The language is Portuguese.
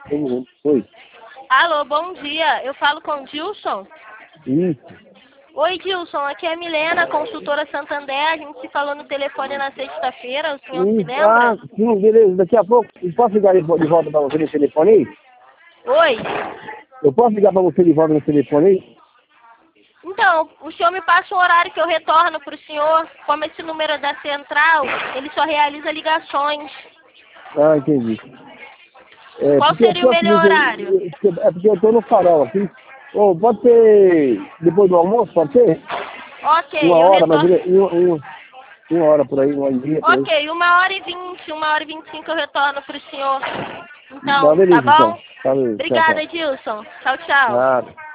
Tamo junto. Oi. Alô, bom dia. Eu falo com o Dilson. Isso. Oi, Dilson. Aqui é a Milena, consultora Santander. A gente se falou no telefone na sexta-feira. O senhor se lembra? Ah, sim, beleza. Daqui a pouco, eu posso ligar de volta pra você no telefone aí? Oi. Eu posso ligar pra você de volta no telefone aí? Então, o senhor me passa um horário que eu retorno para o senhor. Como esse número é da central, ele só realiza ligações. Ah, entendi. Qual Porque seria o é o melhor seguinte, horário? é porque eu tô no farol aqui. Ô, pode ser depois do almoço, pode ser? Ok, Uma eu hora, mas retorno. uma hora por aí, uma hora e meia por aí. Ok, 1h20, 1h25 eu retorno para o senhor. Tá, Então, tá beleza, então. bom? Tá, beleza. Tchau, Obrigada, tchau. Dilson. Tchau, tchau. Nada.